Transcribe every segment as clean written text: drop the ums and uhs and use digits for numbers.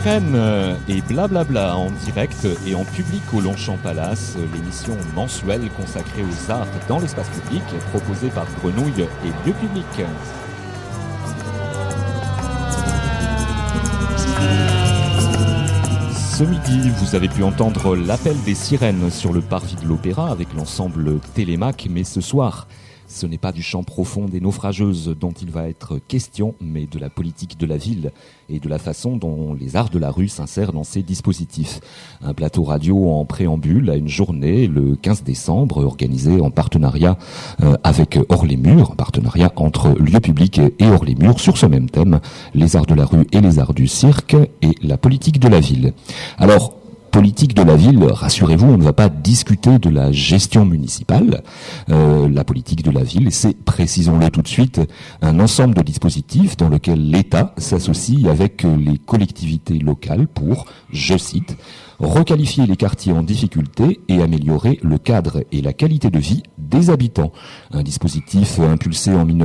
Sirène et blablabla en direct et en public au Longchamp Palace, l'émission mensuelle consacrée aux arts dans l'espace public, proposée par Grenouille et Lieu Public. Ce midi, vous avez pu entendre l'appel des sirènes sur le parvis de l'Opéra avec l'ensemble Télémac, mais ce soir, ce n'est pas du chant profond des naufrageuses dont il va être question, mais de la politique de la ville et de la façon dont les arts de la rue s'insèrent dans ces dispositifs. Un plateau radio en préambule à une journée, le 15 décembre, organisé en partenariat avec Hors-les-Murs, en partenariat entre Lieu Public et Hors-les-Murs, sur ce même thème, les arts de la rue et les arts du cirque et la politique de la ville. Alors, politique de la ville, rassurez-vous, on ne va pas discuter de la gestion municipale. La politique de la ville, c'est, précisons-le tout de suite, un ensemble de dispositifs dans lequel l'État s'associe avec les collectivités locales pour, je cite, requalifier les quartiers en difficulté et améliorer le cadre et la qualité de vie des habitants. Un dispositif impulsé en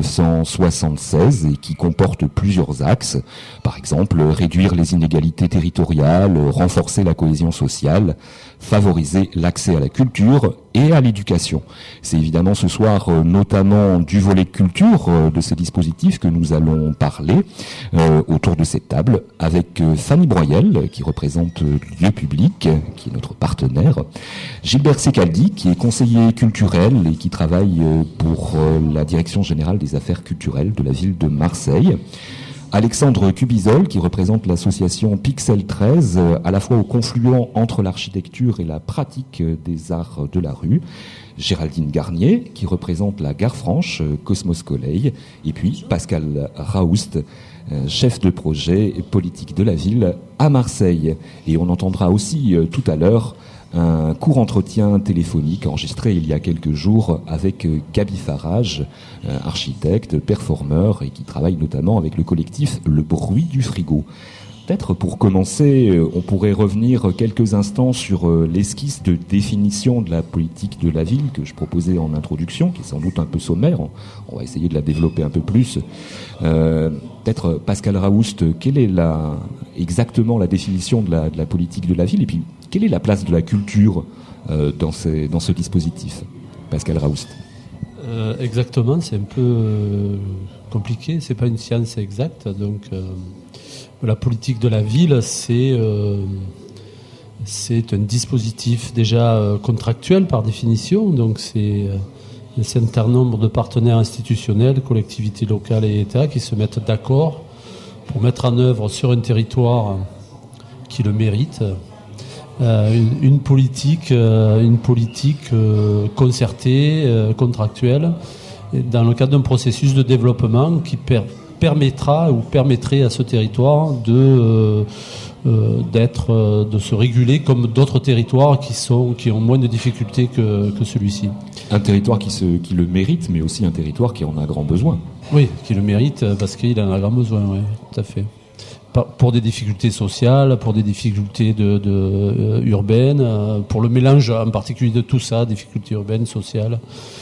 1976 et qui comporte plusieurs axes. Par exemple, réduire les inégalités territoriales, renforcer la cohésion sociale, favoriser l'accès à la culture et à l'éducation. C'est évidemment ce soir notamment du volet culture de ces dispositifs que nous allons parler autour de cette table avec Fanny Broyel qui représente Lieu Public, qui est notre partenaire, Gilbert Secaldi qui est conseiller culturel et qui travaille pour la Direction générale des affaires culturelles de la ville de Marseille, Alexandre Cubizol, qui représente l'association Pixel 13, à la fois au confluent entre l'architecture et la pratique des arts de la rue. Géraldine Garnier, qui représente la Gare Franche, Cosmos Colley. Et puis Pascal Raoust, chef de projet politique de la ville à Marseille. Et on entendra aussi tout à l'heure un court entretien téléphonique enregistré il y a quelques jours avec Gaby Farage, architecte, performeur et qui travaille notamment avec le collectif Le Bruit du Frigo. Peut-être pour commencer, on pourrait revenir quelques instants sur l'esquisse de définition de la politique de la ville que je proposais en introduction, qui est sans doute un peu sommaire. On va essayer de la développer un peu plus. Peut-être Pascal Raoust, quelle est exactement la définition de la politique de la ville et puis quelle est la place de la culture dans ce dispositif, Pascal Raoust? Exactement, c'est un peu compliqué, c'est pas une science exacte. Donc, la politique de la ville, c'est un dispositif déjà contractuel par définition. Donc, c'est un certain nombre de partenaires institutionnels, collectivités locales et État qui se mettent d'accord pour mettre en œuvre sur un territoire qui le mérite une politique concertée, contractuelle, dans le cadre d'un processus de développement qui permettrait à ce territoire de se réguler comme d'autres territoires qui ont moins de difficultés que celui-ci. Un territoire qui le mérite, mais aussi un territoire qui en a grand besoin. Oui, qui le mérite parce qu'il en a grand besoin, oui, tout à fait. Pour des difficultés sociales, pour des difficultés urbaines, pour le mélange en particulier de tout ça, difficultés urbaines, sociales,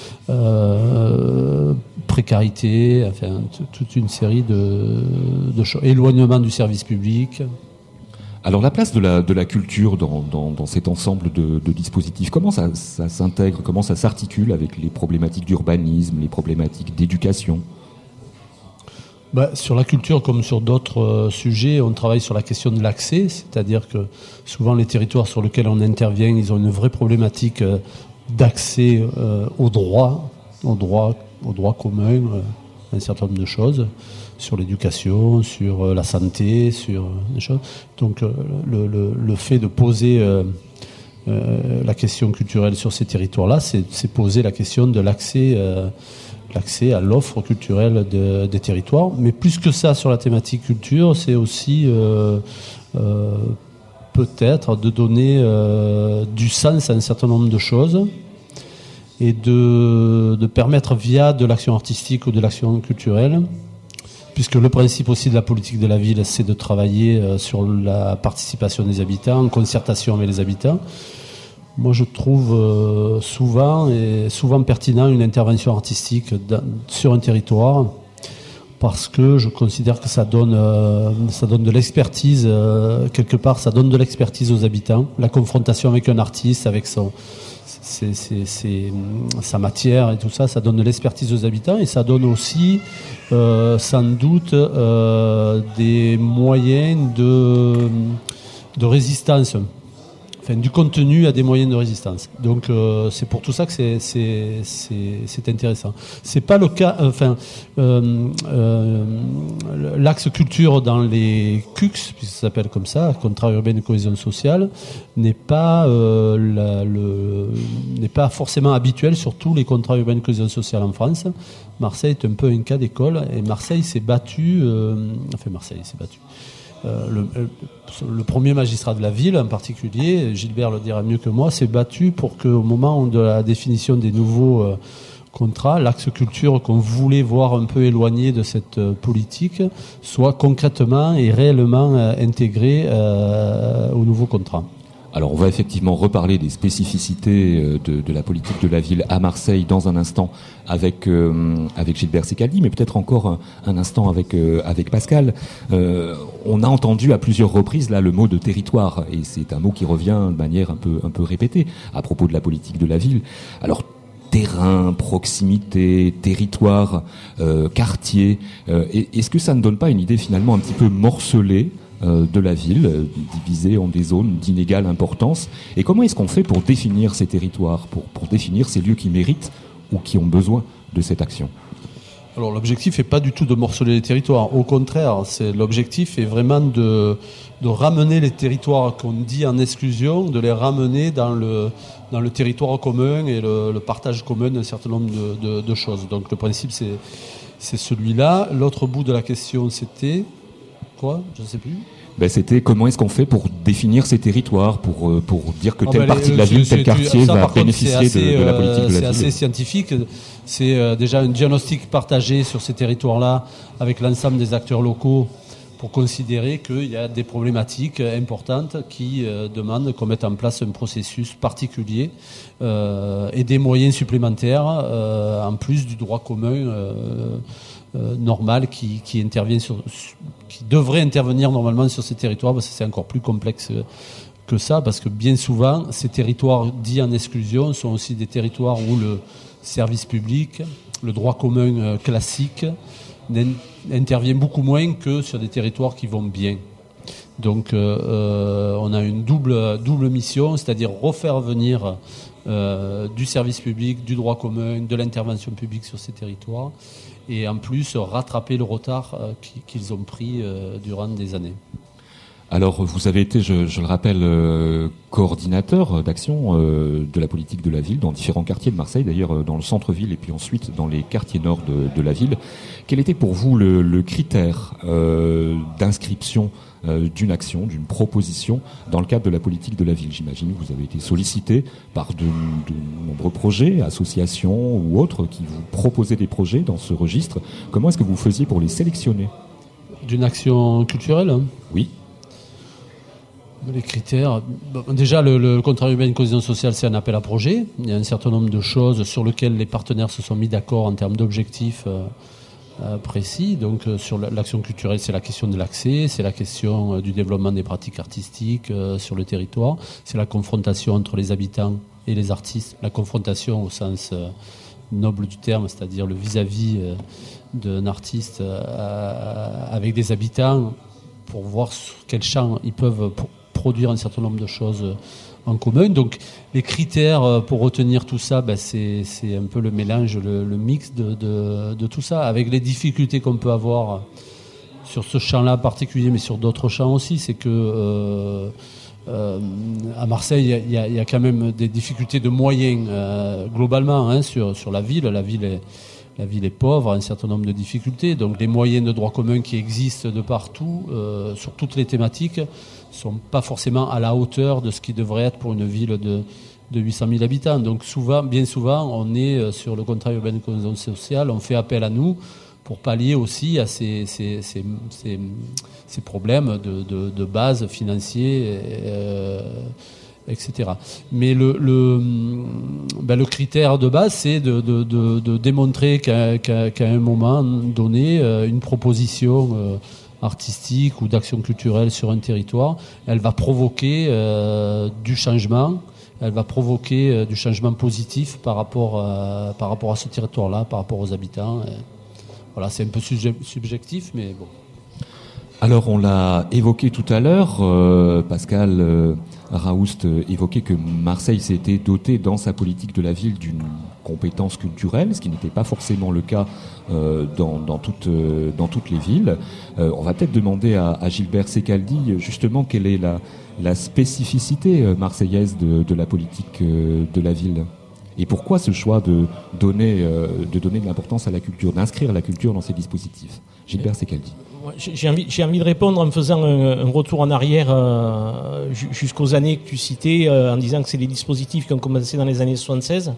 précarité, enfin toute une série de choses, éloignement du service public. Alors la place de la culture dans cet ensemble de dispositifs, comment ça s'intègre, comment ça s'articule avec les problématiques d'urbanisme, les problématiques d'éducation ? Sur la culture, comme sur d'autres sujets, on travaille sur la question de l'accès, c'est-à-dire que souvent les territoires sur lesquels on intervient, ils ont une vraie problématique d'accès au droit commun, un certain nombre de choses, sur l'éducation, sur la santé, sur des choses. Donc le fait de poser la question culturelle sur ces territoires-là, c'est poser la question de l'accès à l'offre culturelle des territoires. Mais plus que ça, sur la thématique culture, c'est aussi peut-être de donner du sens à un certain nombre de choses et de permettre via de l'action artistique ou de l'action culturelle, puisque le principe aussi de la politique de la ville, c'est de travailler sur la participation des habitants, en concertation avec les habitants. Moi, je trouve souvent pertinent une intervention artistique sur un territoire parce que je considère que ça donne de l'expertise, quelque part, ça donne de l'expertise aux habitants. La confrontation avec un artiste, avec sa matière et tout ça, ça donne de l'expertise aux habitants et ça donne aussi, sans doute, des moyens de résistance. Enfin, du contenu à des moyens de résistance. Donc c'est pour tout ça que c'est intéressant. C'est pas le cas. L'axe culture dans les CUCS, puisque ça s'appelle comme ça, contrat urbain de cohésion sociale, n'est pas forcément habituel sur tous les contrats urbains de cohésion sociale en France. Marseille est un peu un cas d'école et Marseille s'est battu. Marseille s'est battu. Le premier magistrat de la ville en particulier, Gilbert le dira mieux que moi, s'est battu pour qu'au moment de la définition des nouveaux contrats, l'axe culture qu'on voulait voir un peu éloigné de cette politique soit concrètement et réellement intégré au nouveau contrat. Alors on va effectivement reparler des spécificités de la politique de la ville à Marseille dans un instant avec Gilbert Secaldi, mais peut-être encore un instant avec Pascal. On a entendu à plusieurs reprises là le mot de territoire, et c'est un mot qui revient de manière un peu répétée à propos de la politique de la ville. Alors terrain, proximité, territoire, quartier, est-ce que ça ne donne pas une idée finalement un petit peu morcelée de la ville, divisée en des zones d'inégale importance? Et comment est-ce qu'on fait pour définir ces territoires, pour définir ces lieux qui méritent ou qui ont besoin de cette action? Alors l'objectif n'est pas du tout de morceler les territoires. Au contraire, l'objectif est vraiment de ramener les territoires qu'on dit en exclusion, de les ramener dans le territoire commun et le partage commun d'un certain nombre de choses. Donc le principe c'est celui-là. L'autre bout de la question c'était... Quoi ? Je ne sais plus. C'était comment est-ce qu'on fait pour définir ces territoires, pour dire que telle partie de la ville, tel quartier va bénéficier de la politique de la ville. C'est assez scientifique. C'est déjà un diagnostic partagé sur ces territoires-là avec l'ensemble des acteurs locaux pour considérer qu'il y a des problématiques importantes qui demandent qu'on mette en place un processus particulier et des moyens supplémentaires en plus du droit commun normal qui intervient qui devrait intervenir normalement sur ces territoires, parce que c'est encore plus complexe que ça, parce que bien souvent ces territoires dits en exclusion sont aussi des territoires où le service public, le droit commun classique intervient beaucoup moins que sur des territoires qui vont bien. Donc on a une double mission, c'est-à-dire refaire venir du service public, du droit commun, de l'intervention publique sur ces territoires, et en plus rattraper le retard qu'ils ont pris durant des années. Alors vous avez été, je le rappelle, coordinateur d'action de la politique de la ville dans différents quartiers de Marseille, d'ailleurs dans le centre-ville et puis ensuite dans les quartiers nord de la ville. Quel était pour vous le critère d'inscription d'une action, d'une proposition dans le cadre de la politique de la ville? J'imagine que vous avez été sollicité par de nombreux projets, associations ou autres qui vous proposaient des projets dans ce registre. Comment est-ce que vous faisiez pour les sélectionner? D'une action culturelle, hein? Oui. Les critères, déjà le contrat urbain de cohésion sociale, c'est un appel à projet. Il y a un certain nombre de choses sur lesquelles les partenaires se sont mis d'accord en termes d'objectifs précis. Donc sur l'action culturelle, c'est la question de l'accès, c'est la question du développement des pratiques artistiques sur le territoire, c'est la confrontation entre les habitants et les artistes, la confrontation au sens noble du terme, c'est-à-dire le vis-à-vis d'un artiste avec des habitants pour voir sur quel champ ils peuvent produire un certain nombre de choses en commun. Donc les critères pour retenir tout ça, c'est un peu le mélange, le mix de tout ça, avec les difficultés qu'on peut avoir sur ce champ-là particulier, mais sur d'autres champs aussi. C'est que à Marseille, il y a quand même des difficultés de moyens globalement sur la ville. La ville est pauvre, a un certain nombre de difficultés. Donc les moyens de droit commun qui existent de partout, sur toutes les thématiques, ne sont pas forcément à la hauteur de ce qui devrait être pour une ville de 800 000 habitants. Donc bien souvent, on est sur le contrat urbain de cohésion sociale, on fait appel à nous pour pallier aussi à ces problèmes de base financiers etc. Mais le critère de base, c'est de démontrer qu'à un moment donné, une proposition artistique ou d'action culturelle sur un territoire, elle va provoquer du changement. Elle va provoquer du changement positif par rapport à ce territoire-là, par rapport aux habitants. Voilà, c'est un peu subjectif, mais bon. Alors, on l'a évoqué tout à l'heure, Pascal Raoust évoquait que Marseille s'était doté dans sa politique de la ville d'une compétence culturelle, ce qui n'était pas forcément le cas dans toutes les villes. On va peut-être demander à Gilbert Secaldi, justement, quelle est la spécificité marseillaise de la politique de la ville. Et pourquoi ce choix de donner de l'importance à la culture, d'inscrire la culture dans ces dispositifs? Gilbert Secaldi. J'ai envie de répondre en me faisant un retour en arrière jusqu'aux années que tu citais, en disant que c'est les dispositifs qui ont commencé dans les années 76,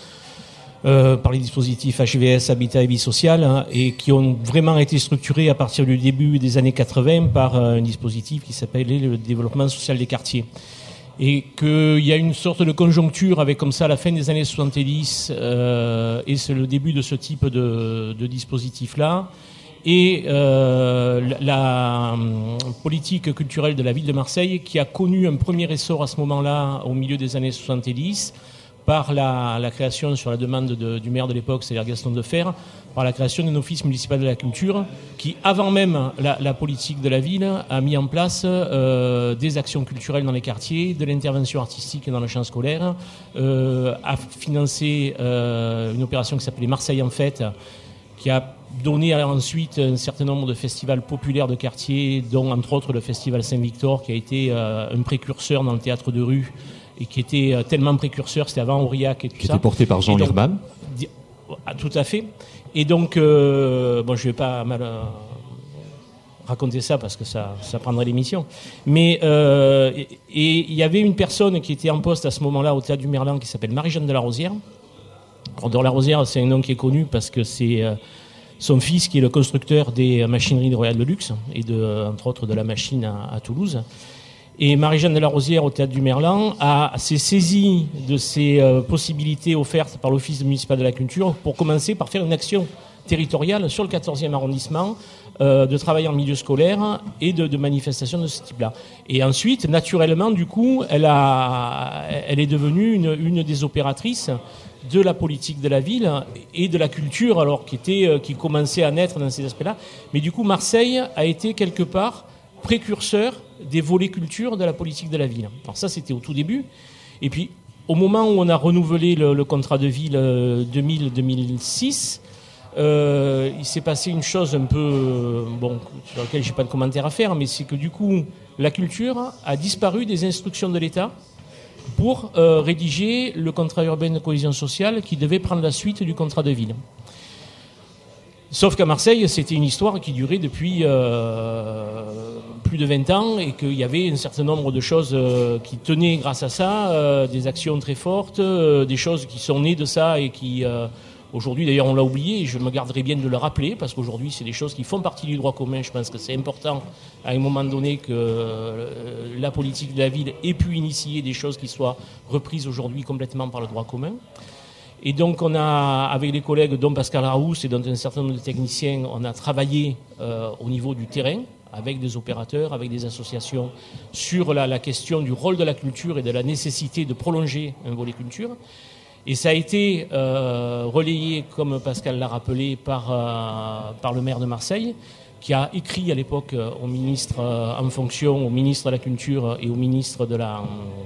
par les dispositifs HVS, Habitat et Vie Sociale, et qui ont vraiment été structurés à partir du début des années 80 par un dispositif qui s'appelait le développement social des quartiers. Et qu'il y a une sorte de conjoncture avec comme ça la fin des années 70 et c'est le début de ce type de dispositif-là. Et la politique culturelle de la ville de Marseille qui a connu un premier essor à ce moment-là au milieu des années 70 par la création sur la demande du maire de l'époque, c'est-à-dire Gaston Deffer, par la création d'un office municipal de la culture qui, avant même la politique de la ville, a mis en place des actions culturelles dans les quartiers, de l'intervention artistique dans le champ scolaire, a financé une opération qui s'appelait Marseille en fête, qui a donné ensuite un certain nombre de festivals populaires de quartier, dont entre autres le festival Saint-Victor, qui a été un précurseur dans le théâtre de rue, et qui était tellement précurseur, c'était avant Aurillac et tout ça. Qui était porté par Jean Lirman. Tout à fait. Et donc, je ne vais pas mal raconter ça parce que ça prendrait l'émission. Mais il y avait une personne qui était en poste à ce moment-là au Théâtre du Merlan qui s'appelle Marie-Jeanne de la Rosière. Alors, de la Rosière, c'est un nom qui est connu parce que c'est son fils qui est le constructeur des machineries de Royal de Luxe et entre autres de la machine à Toulouse. Et Marie-Jeanne de la Rosière au Théâtre du Merlan s'est saisie de ces possibilités offertes par l'Office municipal de la culture pour commencer par faire une action territoriale sur le 14e arrondissement, de travail en milieu scolaire et de manifestations de ce type-là. Et ensuite, naturellement, du coup, elle est devenue une des opératrices de la politique de la ville et de la culture, alors qui commençait à naître dans ces aspects-là. Mais du coup, Marseille a été quelque part précurseur des volets culture de la politique de la ville. Alors ça, c'était au tout début. Et puis, au moment où on a renouvelé le contrat de ville 2000-2006, il s'est passé une chose un peu, sur laquelle j'ai pas de commentaire à faire, mais c'est que du coup, la culture a disparu des instructions de l'État pour rédiger le contrat urbain de cohésion sociale qui devait prendre la suite du contrat de ville. Sauf qu'à Marseille, c'était une histoire qui durait depuis plus de 20 ans et qu'il y avait un certain nombre de choses qui tenaient grâce à ça, des actions très fortes, des choses qui sont nées de ça et qui, aujourd'hui, d'ailleurs, on l'a oublié et je me garderai bien de le rappeler parce qu'aujourd'hui, c'est des choses qui font partie du droit commun. Je pense que c'est important à un moment donné que la politique de la ville ait pu initier des choses qui soient reprises aujourd'hui complètement par le droit commun. Et donc, on a, avec les collègues, dont Pascal Raoust et dont un certain nombre de techniciens, on a travaillé au niveau du terrain, avec des opérateurs, avec des associations, sur la question du rôle de la culture et de la nécessité de prolonger un volet culture. Et ça a été relayé, comme Pascal l'a rappelé, par le maire de Marseille, qui a écrit à l'époque au ministre en fonction, au ministre de la Culture et au ministre de la...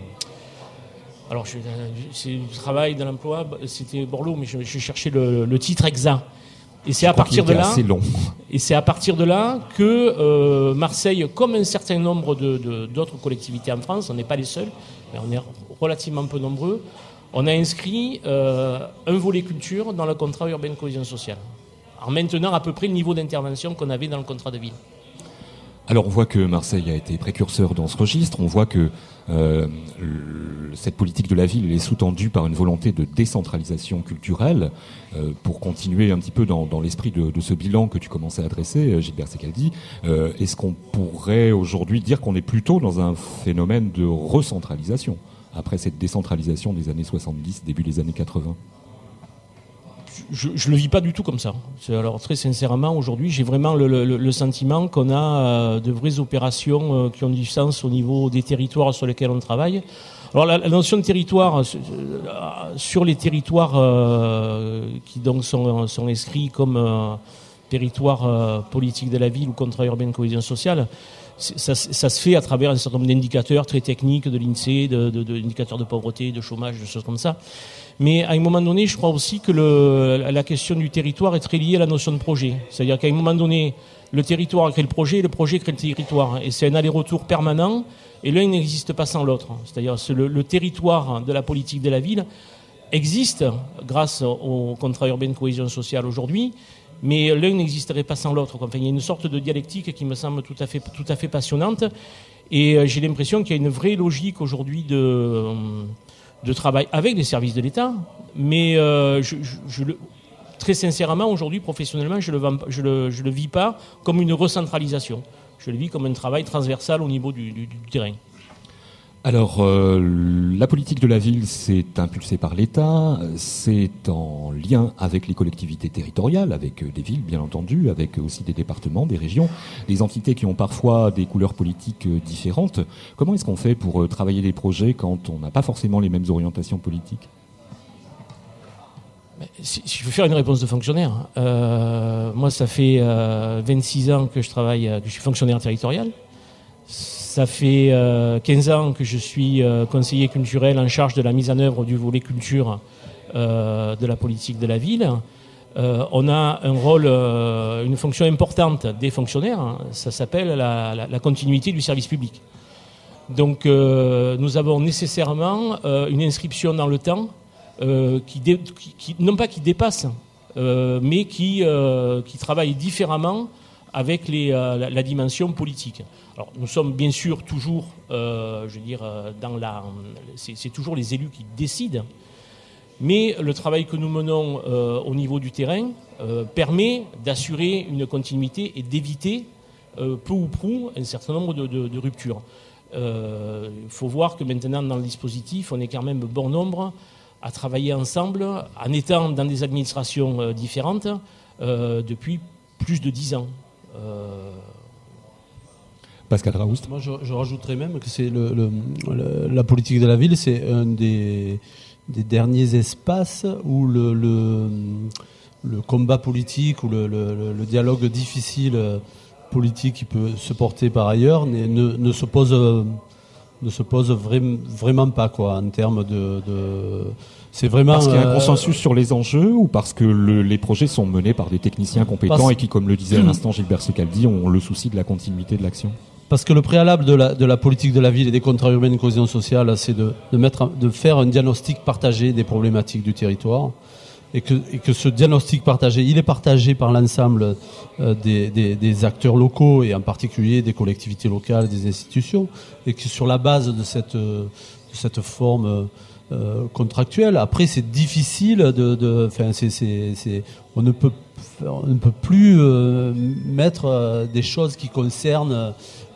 Alors, c'est du travail, de l'emploi, c'était Borloo, mais je cherchais le titre exact. Et c'est à partir de là, assez long. Et c'est à partir de là que Marseille, comme un certain nombre d'autres collectivités en France, on n'est pas les seuls, mais on est relativement peu nombreux, on a inscrit un volet culture dans le contrat urbain de cohésion sociale, en maintenant à peu près le niveau d'intervention qu'on avait dans le contrat de ville. Alors on voit que Marseille a été précurseur dans ce registre, on voit que cette politique de la ville est sous-tendue par une volonté de décentralisation culturelle, pour continuer un petit peu dans l'esprit de ce bilan que tu commençais à dresser, Gilbert Secaldi. Est-ce qu'on pourrait aujourd'hui dire qu'on est plutôt dans un phénomène de recentralisation après cette décentralisation des années 70, début des années 80? Je le vis pas du tout comme ça. Alors très sincèrement, aujourd'hui, j'ai vraiment le sentiment qu'on a de vraies opérations qui ont du sens au niveau des territoires sur lesquels on travaille. Alors la notion de territoire, sur les territoires qui donc sont inscrits comme territoire politique de la ville ou contrat urbain de cohésion sociale, ça se fait à travers un certain nombre d'indicateurs très techniques de l'INSEE, d'indicateurs de pauvreté, de chômage, de choses comme ça. Mais à un moment donné, je crois aussi que la question du territoire est très liée à la notion de projet. C'est-à-dire qu'à un moment donné, le territoire crée le projet et le projet crée le territoire. Et c'est un aller-retour permanent et l'un n'existe pas sans l'autre. C'est-à-dire que le territoire de la politique de la ville existe grâce au contrat urbain de cohésion sociale aujourd'hui, mais l'un n'existerait pas sans l'autre. Enfin, il y a une sorte de dialectique qui me semble tout à fait passionnante. Et j'ai l'impression qu'il y a une vraie logique aujourd'hui de travail avec les services de l'État, mais très sincèrement, aujourd'hui, professionnellement, je le vis pas comme une recentralisation. Je le vis comme un travail transversal au niveau du terrain. Alors, la politique de la ville, c'est impulsé par l'État, c'est en lien avec les collectivités territoriales, avec des villes, bien entendu, avec aussi des départements, des régions, des entités qui ont parfois des couleurs politiques différentes. Comment est-ce qu'on fait pour travailler les projets quand on n'a pas forcément les mêmes orientations politiques ? Si je veux faire une réponse de fonctionnaire, moi, ça fait 26 ans que je travaille, que je suis fonctionnaire territorial. Ça fait 15 ans que je suis conseiller culturel en charge de la mise en œuvre du volet culture de la politique de la ville. On a un rôle, une fonction importante des fonctionnaires, ça s'appelle la continuité du service public. Donc nous avons nécessairement une inscription dans le temps non pas qui dépasse, mais qui travaille différemment avec la dimension politique. Alors, nous sommes bien sûr toujours, c'est toujours les élus qui décident, mais le travail que nous menons au niveau du terrain permet d'assurer une continuité et d'éviter peu ou prou un certain nombre de ruptures. Il faut voir que maintenant, dans le dispositif, on est quand même bon nombre à travailler ensemble, en étant dans des administrations différentes, depuis plus de 10 ans. Pascal Raoust. Moi, je rajouterais même que c'est la politique de la ville, c'est un des derniers espaces où le combat politique ou le dialogue difficile politique qui peut se porter par ailleurs ne se pose vraiment pas, quoi, en termes de c'est vraiment parce qu'il y a un consensus sur les enjeux ou parce que les projets sont menés par des techniciens compétents et qui, comme le disait à l'instant Gilbert Secaldi, ont le souci de la continuité de l'action? Parce que le préalable de la politique de la ville et des contrats urbains de cohésion sociale, c'est de faire un diagnostic partagé des problématiques du territoire, et que ce diagnostic partagé, il est partagé par l'ensemble des acteurs locaux et en particulier des collectivités locales, des institutions, et que sur la base de cette forme contractuelle, après c'est difficile on ne peut plus mettre des choses qui concernent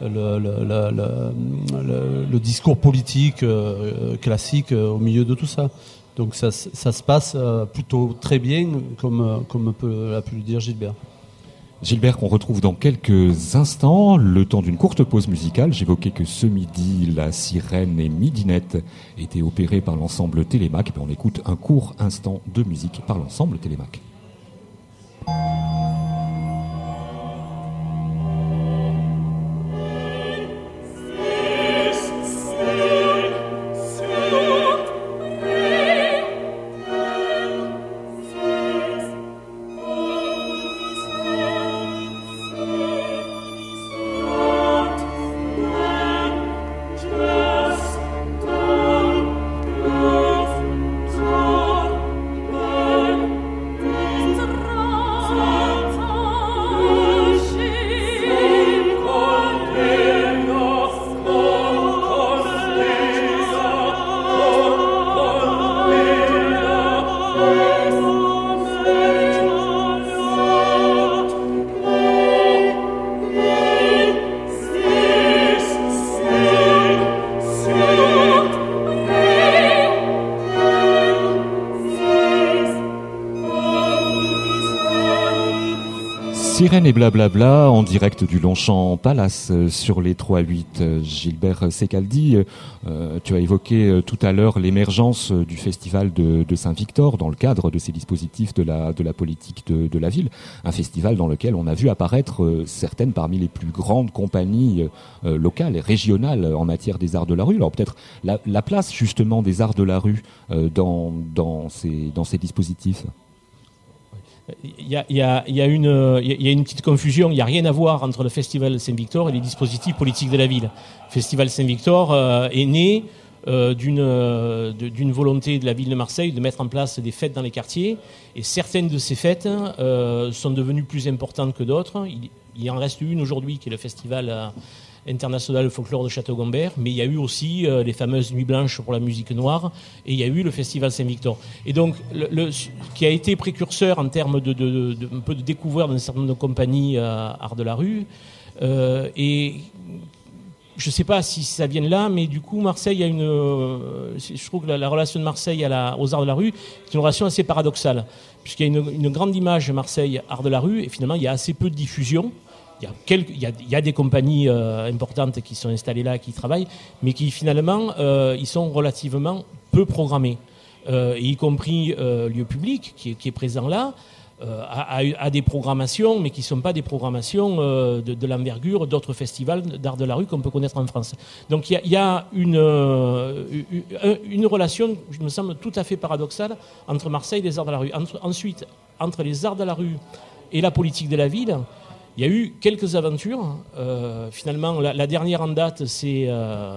le discours politique classique au milieu de tout ça. Donc ça se passe plutôt très bien, comme a pu le dire Gilbert. Gilbert, qu'on retrouve dans quelques instants, le temps d'une courte pause musicale. J'évoquais que ce midi, la sirène et midinette étaient opérées par l'ensemble Télémac. On écoute un court instant de musique par l'ensemble Télémac. Oh Sirène et blablabla en direct du Longchamp Palace sur les 3-8. Gilbert Secaldi, tu as évoqué tout à l'heure l'émergence du festival de Saint-Victor dans le cadre de ces dispositifs de la politique de la ville. Un festival dans lequel on a vu apparaître certaines parmi les plus grandes compagnies locales et régionales en matière des arts de la rue. Alors peut-être la place justement des arts de la rue dans ces dispositifs. Il y a une petite confusion. Il n'y a rien à voir entre le Festival Saint-Victor et les dispositifs politiques de la ville. Le Festival Saint-Victor est né d'une volonté de la ville de Marseille de mettre en place des fêtes dans les quartiers. Et certaines de ces fêtes sont devenues plus importantes que d'autres. Il en reste une aujourd'hui qui est le Festival international de folklore de Château-Gombert, mais il y a eu aussi les fameuses Nuits Blanches pour la musique noire, et il y a eu le Festival Saint-Victor. Et donc, qui a été précurseur en termes un peu de découverte d'un certain nombre de compagnies art de la rue, et je ne sais pas si ça vient de là, mais du coup, Marseille a je trouve que la relation de Marseille aux arts de la rue est une relation assez paradoxale, puisqu'il y a une grande image de Marseille art de la rue, et finalement, il y a assez peu de diffusion. Il y a des compagnies importantes qui sont installées là, qui travaillent, mais qui finalement, ils sont relativement peu programmés, y compris Lieu Public, qui est présent là, a des programmations, mais qui ne sont pas des programmations de l'envergure d'autres festivals d'art de la rue qu'on peut connaître en France. Donc il y a une relation, je me semble, tout à fait paradoxale entre Marseille et les arts de la rue. Ensuite, entre les arts de la rue et la politique de la ville, il y a eu quelques aventures. Finalement, la dernière en date, c'est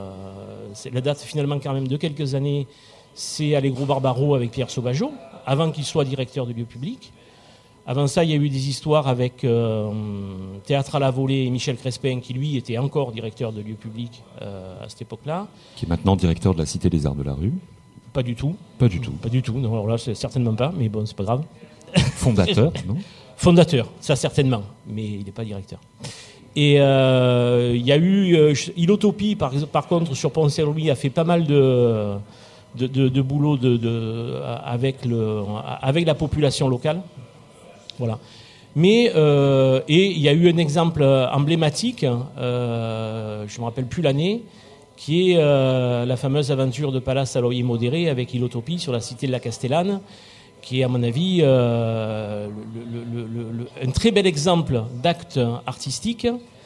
la date finalement quand même de quelques années, c'est Allegro Barbaro avec Pierre Sauvageau, avant qu'il soit directeur de Lieu Public. Avant ça, il y a eu des histoires avec Théâtre à la volée et Michel Crespin, qui lui était encore directeur de Lieu Public à cette époque-là. Qui est maintenant directeur de la Cité des Arts de la Rue. Pas du tout. Pas du tout. Pas du tout. Non, alors là, c'est certainement pas, mais bon, c'est pas grave. Fondateur, non ? Fondateur, ça certainement, mais il n'est pas directeur. Et il y a eu Ilotopie, par contre, sur Pont-Saint-Louis, a fait pas mal de boulot avec la population locale. Voilà. Mais et il y a eu un exemple emblématique, je ne me rappelle plus l'année, qui est la fameuse aventure de Palace à loyer modéré avec Ilotopie sur la cité de la Castellane, qui est, à mon avis, un très bel exemple d'acte artistique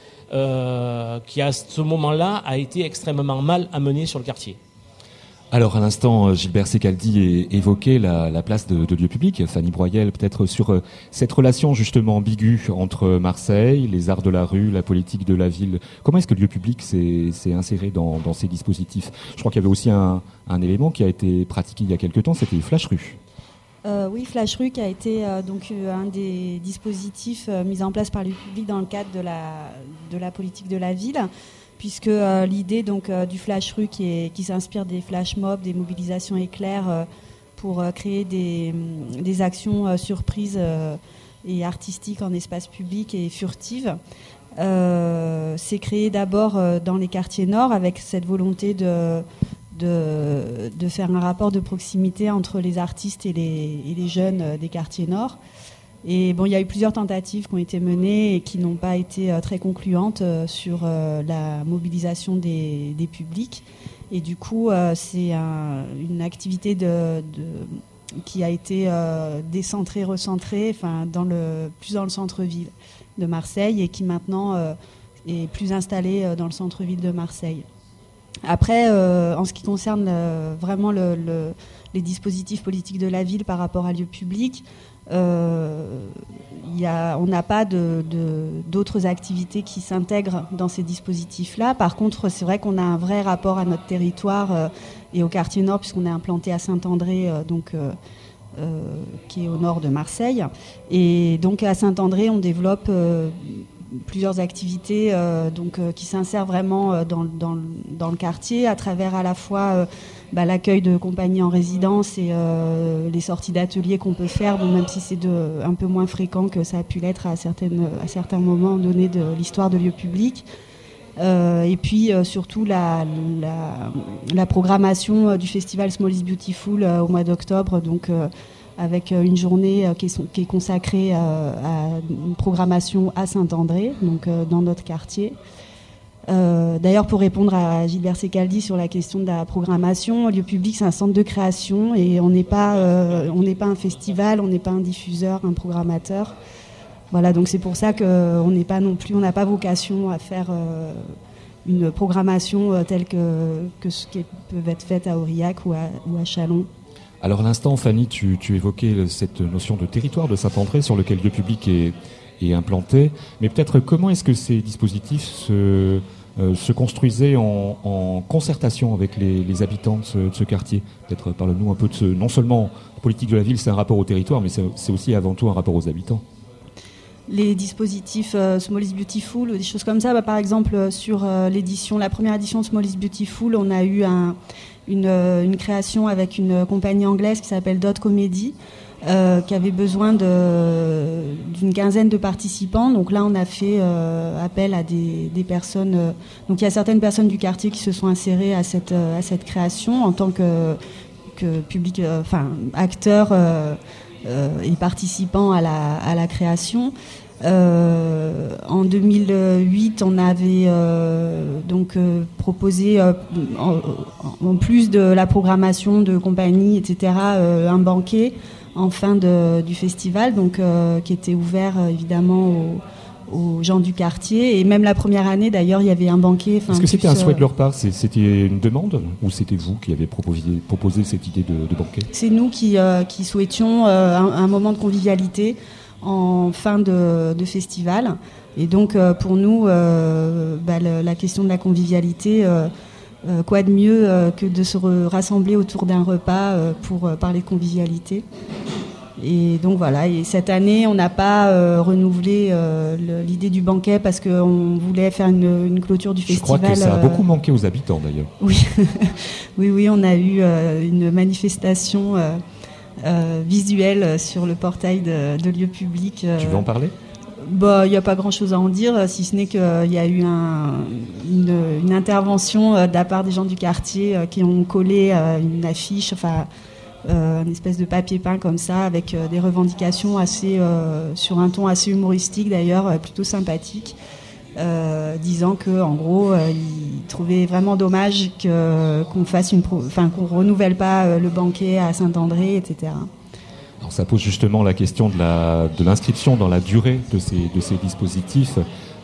qui, à ce moment-là, a été extrêmement mal amené sur le quartier. Alors, à l'instant, Gilbert Secaldi évoquait la place de Lieu Public. Fanny Broyel, peut-être sur cette relation justement ambiguë entre Marseille, les arts de la rue, la politique de la ville. Comment est-ce que Lieu Public s'est inséré dans ces dispositifs ? Je crois qu'il y avait aussi un élément qui a été pratiqué il y a quelque temps, c'était Flash Rue. Oui, Flash Rue qui a été donc un des dispositifs mis en place par le public dans le cadre de la politique de la ville, puisque l'idée donc du Flash Rue qui s'inspire des flash mobs, des mobilisations éclairs pour créer des actions surprises et artistiques en espace public et furtives, s'est créé d'abord dans les quartiers nord avec cette volonté de faire un rapport de proximité entre les artistes et les jeunes des quartiers nord. Et bon, il y a eu plusieurs tentatives qui ont été menées et qui n'ont pas été très concluantes sur la mobilisation des publics. Et du coup, c'est une activité qui a été décentrée, recentrée, plus dans le centre-ville de Marseille et qui maintenant est plus installée dans le centre-ville de Marseille. Après, en ce qui concerne vraiment les dispositifs politiques de la ville par rapport à Lieu Public, on n'a pas d'autres activités qui s'intègrent dans ces dispositifs-là. Par contre, c'est vrai qu'on a un vrai rapport à notre territoire et au quartier nord, puisqu'on est implanté à Saint-André, qui est au nord de Marseille. Et donc à Saint-André, on développe plusieurs activités qui s'insèrent vraiment dans le quartier à travers à la fois l'accueil de compagnies en résidence et les sorties d'ateliers qu'on peut faire, même si c'est un peu moins fréquent que ça a pu l'être à certains moments donnés de l'histoire de Lieu Public. Et puis surtout la programmation du festival Small is Beautiful au mois d'octobre, donc avec une journée qui est consacrée à une programmation à Saint-André, donc dans notre quartier. D'ailleurs, pour répondre à Gilbert Secaldi sur la question de la programmation, Lieu Public, c'est un centre de création et on n'est pas un festival, on n'est pas un diffuseur, un programmateur. Voilà, donc c'est pour ça qu'on n'est pas non plus, on n'a pas vocation à faire une programmation telle que ce qui peut être faite à Aurillac ou à Châlons. Alors à l'instant, Fanny, tu évoquais cette notion de territoire de Saint-André sur lequel Lieu Public est implanté, mais peut-être comment est-ce que ces dispositifs se construisaient en concertation avec les habitants de ce quartier? Peut-être parle-nous un peu de non seulement la politique de la ville, c'est un rapport au territoire, mais c'est aussi avant tout un rapport aux habitants. Les dispositifs Small is Beautiful ou des choses comme ça, par exemple sur la première édition de Small is Beautiful, on a eu une création avec une compagnie anglaise qui s'appelle Dot Comedy, qui avait besoin d'une quinzaine de participants. Donc là, on a fait appel à des personnes. Donc il y a certaines personnes du quartier qui se sont insérées à cette création en tant que public, acteurs et participants à la création. En 2008, on avait proposé, en plus de la programmation de compagnie, etc., un banquet en fin du festival, donc qui était ouvert évidemment aux gens du quartier. Et même la première année, d'ailleurs, il y avait un banquet. Est-ce que c'était un souhait de leur part? C'était une demande ou c'était vous qui avez proposé cette idée de banquet? C'est nous qui souhaitions un moment de convivialité en fin de festival. Et donc, pour nous, la question de la convivialité, quoi de mieux que de se rassembler autour d'un repas pour parler de convivialité. Et donc voilà, et cette année, on n'a pas renouvelé l'idée du banquet parce qu'on voulait faire une clôture du festival. Je crois que ça a beaucoup manqué aux habitants d'ailleurs. Oui, oui, on a eu une manifestation visuelle sur le portail de Lieu Public. Tu veux en parler ? Il n'y a pas grand-chose à en dire, si ce n'est qu'il y a eu une intervention de la part des gens du quartier qui ont collé une affiche, une espèce de papier peint comme ça, avec des revendications sur un ton assez humoristique d'ailleurs, plutôt sympathique, disant que en gros ils trouvaient vraiment dommage qu'on fasse qu'on renouvelle pas le banquet à Saint-André, etc. Alors ça pose justement la question de l'inscription dans la durée de ces dispositifs.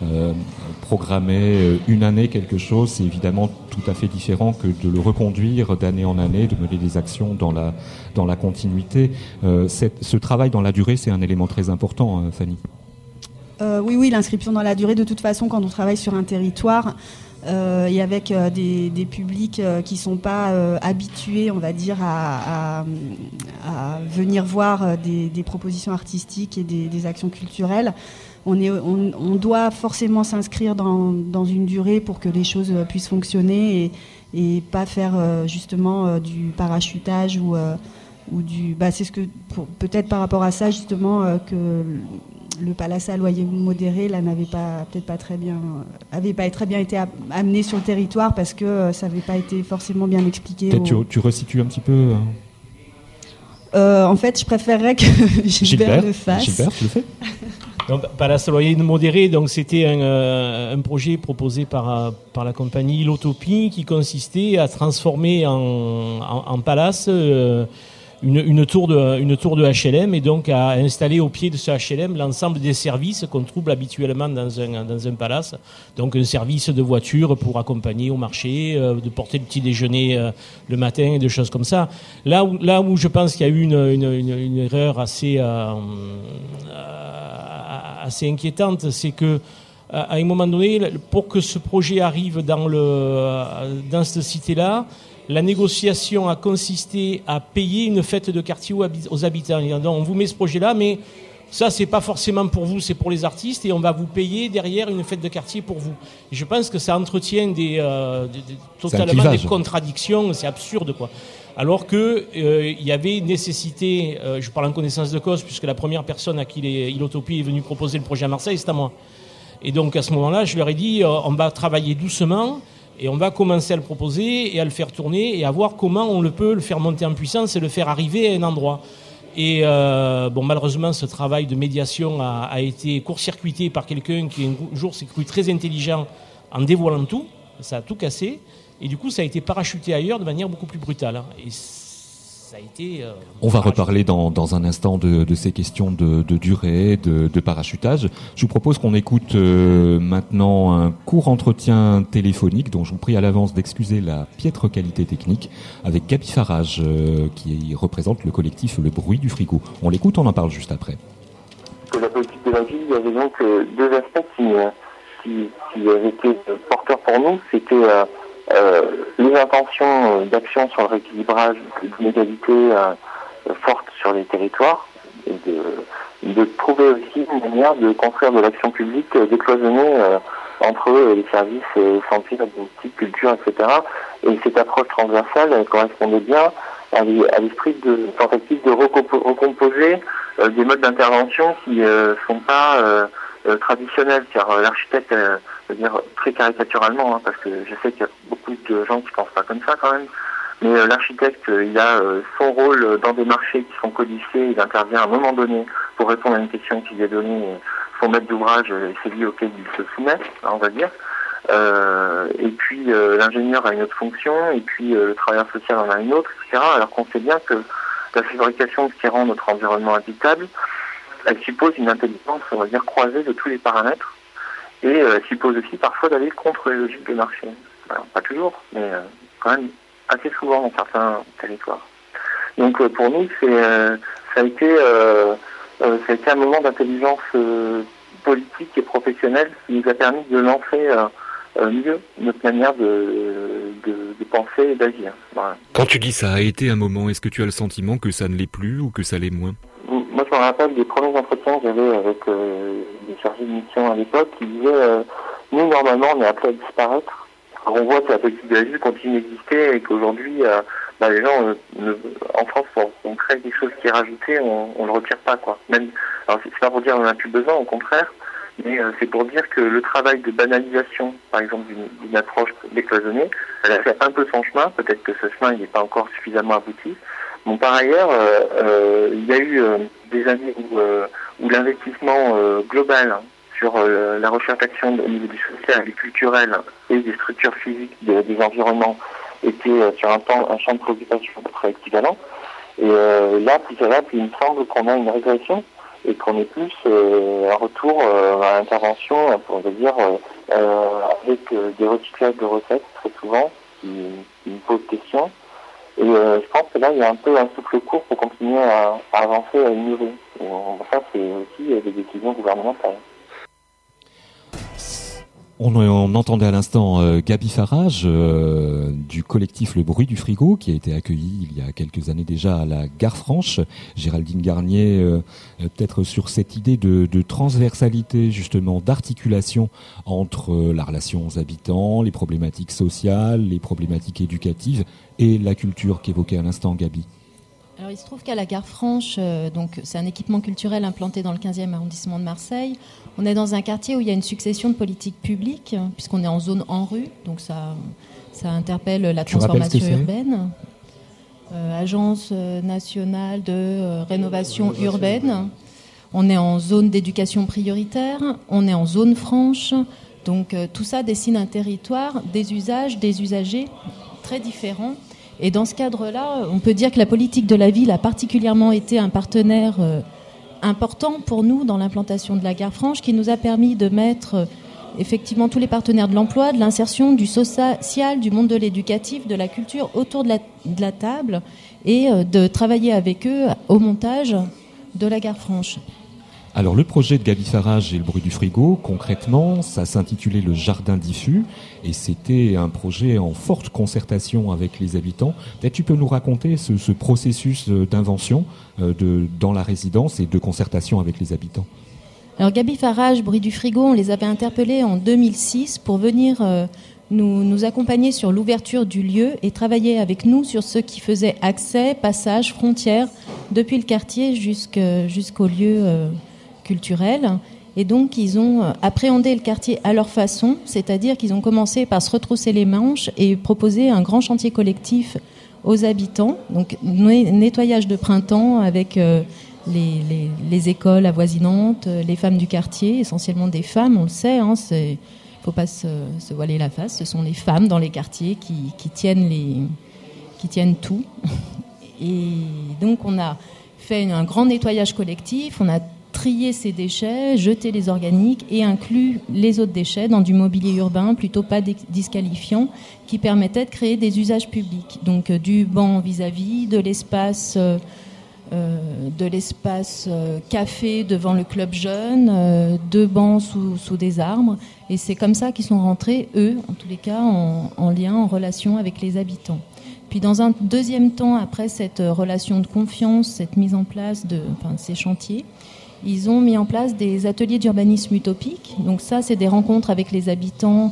Programmer une année quelque chose, c'est évidemment tout à fait différent que de le reconduire d'année en année, de mener des actions dans la continuité. Ce travail dans la durée, c'est un élément très important, Fanny. Oui, l'inscription dans la durée, de toute façon, quand on travaille sur un territoire, et avec des publics qui sont pas habitués, on va dire, à venir voir des propositions artistiques et des actions culturelles, on doit forcément s'inscrire dans une durée pour que les choses puissent fonctionner et pas faire justement du parachutage ou du. C'est ce que peut-être par rapport à ça justement que le Palace à loyer modéré là avait pas très bien été amené sur le territoire parce que ça n'avait pas été forcément bien expliqué. Peut-être tu resitues un petit peu. En fait, je préférerais que Gilbert le fasse. Gilbert, tu le fais. Donc, Palace à loyer modéré, donc c'était un projet proposé par la compagnie L'Utopie qui consistait à transformer en palace une tour de HLM et donc à installer au pied de ce HLM l'ensemble des services qu'on trouve habituellement dans un palace. Donc un service de voiture pour accompagner au marché, de porter le petit déjeuner le matin et des choses comme ça. Là où je pense qu'il y a eu une erreur assez inquiétante, c'est que à un moment donné, pour que ce projet arrive dans cette cité-là, la négociation a consisté à payer une fête de quartier aux habitants. Donc, on vous met ce projet-là, mais ça, c'est pas forcément pour vous, c'est pour les artistes, et on va vous payer derrière une fête de quartier pour vous. Et je pense que ça entretient totalement des contradictions, c'est absurde, quoi. Alors que il y avait nécessité, je parle en connaissance de cause, puisque la première personne à qui l'Utopie est venue proposer le projet à Marseille, c'est à moi. Et donc à ce moment-là, je leur ai dit, on va travailler doucement. Et on va commencer à le proposer et à le faire tourner et à voir comment on peut le faire monter en puissance et le faire arriver à un endroit. Et malheureusement, ce travail de médiation a été court-circuité par quelqu'un qui un jour s'est cru très intelligent en dévoilant tout. Ça a tout cassé. Et du coup, ça a été parachuté ailleurs de manière beaucoup plus brutale. Et ça a été... On va reparler dans un instant de ces questions de durée, de parachutage. Je vous propose qu'on écoute maintenant un court entretien téléphonique dont je vous prie à l'avance d'excuser la piètre qualité technique avec Gaby Farage qui représente le collectif Le Bruit du Frigo. On l'écoute, on en parle juste après. Pour la politique de la ville, il y avait donc deux aspects qui avaient été porteurs pour nous. C'était les intentions d'action sur le rééquilibrage d'une égalité forte sur les territoires et de trouver aussi une manière de construire de l'action publique décloisonnée entre les services santé, politique, culture, etc. Et cette approche transversale elle correspondait bien à l'esprit de tentative de recomposer des modes d'intervention qui sont pas traditionnels, car l'architecte, je veux dire très caricaturalement, parce que je sais qu'il y a beaucoup de gens qui pensent pas comme ça quand même, mais l'architecte, il a son rôle dans des marchés qui sont codifiés, il intervient à un moment donné pour répondre à une question qui lui est donnée, son maître d'ouvrage, c'est lui auquel il se soumet, on va dire. Et puis l'ingénieur a une autre fonction, et puis le travailleur social en a une autre, etc. Alors qu'on sait bien que la fabrication de ce qui rend notre environnement habitable, elle suppose une intelligence, on va dire, croisée de tous les paramètres, et elle suppose aussi parfois d'aller contre les logiques de marché. Alors, pas toujours, mais quand même assez souvent dans certains territoires. Donc pour nous, ça a été un moment d'intelligence politique et professionnelle qui nous a permis de lancer mieux notre manière de penser et d'agir. Voilà. Quand tu dis ça a été un moment, est-ce que tu as le sentiment que ça ne l'est plus ou que ça l'est moins ? Moi, je me rappelle des premiers entretiens que j'avais avec des chargés de mission à l'époque qui disaient nous, normalement, on est appelés à disparaître. Alors, on voit que la politique de la ville continue d'exister et qu'aujourd'hui, les gens, en France, on crée quelque chose qui est rajouté, on le retire pas, quoi. Même, alors, c'est pas pour dire qu'on n'en a plus besoin, au contraire, mais c'est pour dire que le travail de banalisation, par exemple, d'une approche décloisonnée, elle a fait un peu son chemin. Peut-être que ce chemin, il n'est pas encore suffisamment abouti. Bon, par ailleurs, il y a eu des années où l'investissement global sur la recherche d'action au niveau du social, du culturel et des structures physiques des environnements était sur un champ de préoccupation à peu près équivalent. Et là, plus ça va, plus il me semble qu'on a une régression et qu'on est plus un retour à l'intervention, on va dire, avec des recyclages de recettes très souvent qui me posent question. Et je pense que là, il y a un peu un souffle court pour continuer à avancer, à innover. Et ça, c'est aussi des décisions gouvernementales. On entendait à l'instant Gaby Farage du collectif Le Bruit du Frigo qui a été accueilli il y a quelques années déjà à la Gare Franche. Géraldine Garnier, peut-être sur cette idée de transversalité justement, d'articulation entre la relation aux habitants, les problématiques sociales, les problématiques éducatives et la culture qu'évoquait à l'instant Gaby. Alors, il se trouve qu'à la Gare Franche, donc c'est un équipement culturel implanté dans le 15e arrondissement de Marseille. On est dans un quartier où il y a une succession de politiques publiques, puisqu'on est en zone en rue, donc ça interpelle la transformation urbaine. Agence nationale de rénovation urbaine. On est en zone d'éducation prioritaire, on est en zone franche. Donc tout ça dessine un territoire, des usages, des usagers très différents. Et dans ce cadre-là, on peut dire que la politique de la ville a particulièrement été un partenaire important pour nous dans l'implantation de la Gare Franche, qui nous a permis de mettre effectivement tous les partenaires de l'emploi, de l'insertion, du social, du monde de l'éducatif, de la culture autour de la table et de travailler avec eux au montage de la Gare Franche. Alors le projet de Gaby Farage et Le Bruit du Frigo, concrètement, ça s'intitulait Le Jardin diffus et c'était un projet en forte concertation avec les habitants. Peut-être tu peux nous raconter ce processus d'invention dans la résidence et de concertation avec les habitants. Alors Gaby Farage, Bruit du Frigo, on les avait interpellés en 2006 pour venir nous accompagner sur l'ouverture du lieu et travailler avec nous sur ce qui faisait accès, passage, frontière depuis le quartier jusqu'au lieu culturel. Et donc, ils ont appréhendé le quartier à leur façon, c'est-à-dire qu'ils ont commencé par se retrousser les manches et proposer un grand chantier collectif aux habitants. Donc nettoyage de printemps avec les écoles avoisinantes, les femmes du quartier, essentiellement des femmes, on le sait, faut pas se voiler la face, ce sont les femmes dans les quartiers qui tiennent tout. Et donc on a fait un grand nettoyage collectif, on a trié ces déchets, jeté les organiques et inclus les autres déchets dans du mobilier urbain plutôt pas disqualifiant qui permettait de créer des usages publics. Donc du banc vis-à-vis, de l'espace café devant le club jeune, 2 bancs sous des arbres. Et c'est comme ça qu'ils sont rentrés, eux, en tous les cas, en lien, en relation avec les habitants. Puis dans un deuxième temps, après cette relation de confiance, cette mise en place de ces chantiers, ils ont mis en place des ateliers d'urbanisme utopique. Donc ça, c'est des rencontres avec les habitants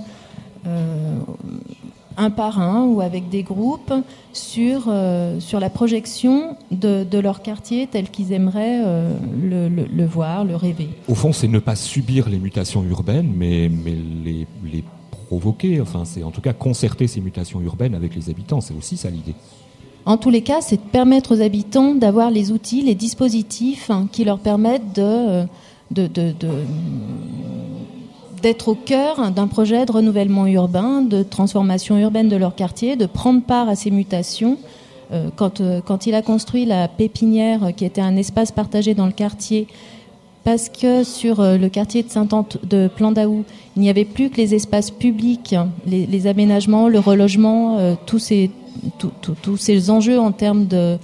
un par un ou avec des groupes sur la projection de leur quartier tel qu'ils aimeraient le voir, le rêver. Au fond, c'est ne pas subir les mutations urbaines, mais les provoquer, c'est en tout cas concerter ces mutations urbaines avec les habitants, c'est aussi ça l'idée. En tous les cas, c'est de permettre aux habitants d'avoir les outils, les dispositifs qui leur permettent d'être au cœur d'un projet de renouvellement urbain, de transformation urbaine de leur quartier, de prendre part à ces mutations. Quand il a construit la pépinière, qui était un espace partagé dans le quartier, parce que sur le quartier de Plandaou, il n'y avait plus que les espaces publics, les aménagements, le relogement, tous ces enjeux en termes de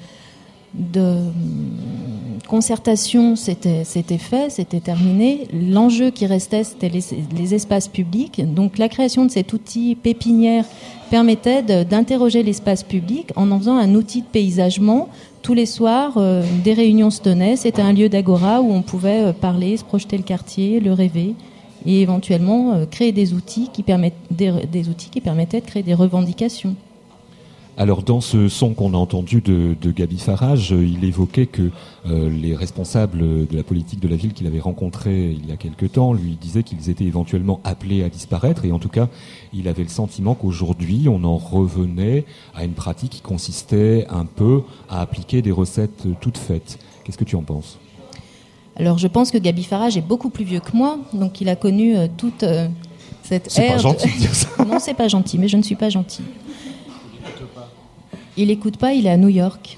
concertation, c'était fait, c'était terminé. L'enjeu qui restait, c'était les espaces publics. Donc la création de cet outil pépinière permettait d'interroger l'espace public en faisant un outil de paysagement. Tous les soirs, des réunions se tenaient. C'était un lieu d'agora où on pouvait parler, se projeter le quartier, le rêver, et éventuellement créer des outils qui permettaient de créer des revendications. Alors dans ce son qu'on a entendu de Gaby Farage, il évoquait que les responsables de la politique de la ville qu'il avait rencontrés il y a quelque temps lui disaient qu'ils étaient éventuellement appelés à disparaître, et en tout cas il avait le sentiment qu'aujourd'hui on en revenait à une pratique qui consistait un peu à appliquer des recettes toutes faites. Qu'est-ce que tu en penses ? Alors je pense que Gaby Farage est beaucoup plus vieux que moi, donc il a connu toute cette C'est ère... pas gentil de dire ça. Non, c'est pas gentil, mais je ne suis pas gentille. Il n'écoute pas, il est à New York.